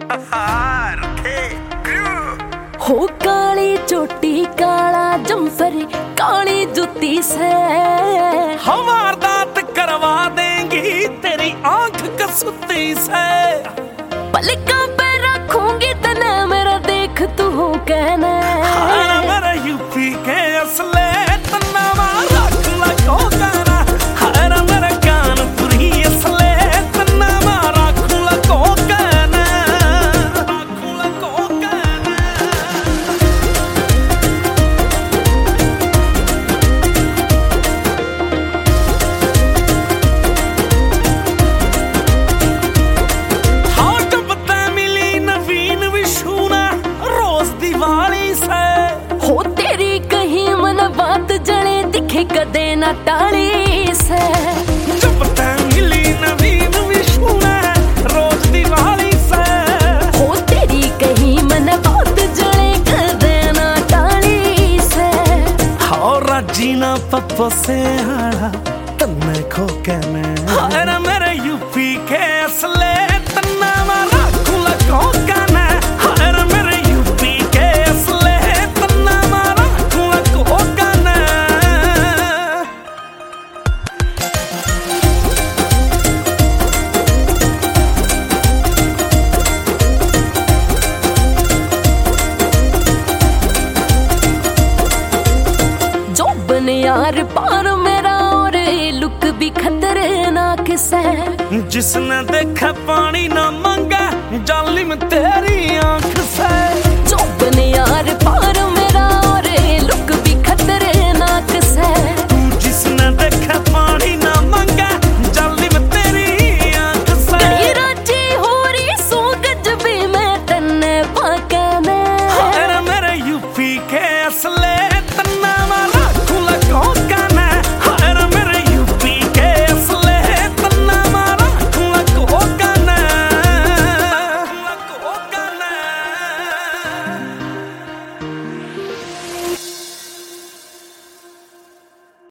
हो काली चोटी काला जम्फर काली जुती से हम वारदात करवा देंगी तेरी आंख कसूती से। पलकों पे रखूंगी तने मेरा देख तू हो कहना मेरा यूपी के असले तना मारा खुला को कहना हर मेरा कानपुरी असले तना मारा खुला को कहना खुला को कहना। हाँ जब तय मिली नवीन विशुना रोज दिवाली से हो तेरी कहीं मन बात जले दिखे कदे ना टाली से। जब तय मिली नवीन विशुना रोज दिवाली से हो तेरी कहीं मन बात जले कदे ना टाली से। हाँ राजीना पप्पो से हाड़ा तन्ने खो कहने हर मेरे यूपी के असले तन्ना मारा खुला को कहने हर मेरे यूपी के असले तन्ना मारा खुला को कहने। जो बन यार पार मेरा और ये लुक भी खतरनाक से। जिसने देखा पानी ना मांगा जालिम तेरी आंख से।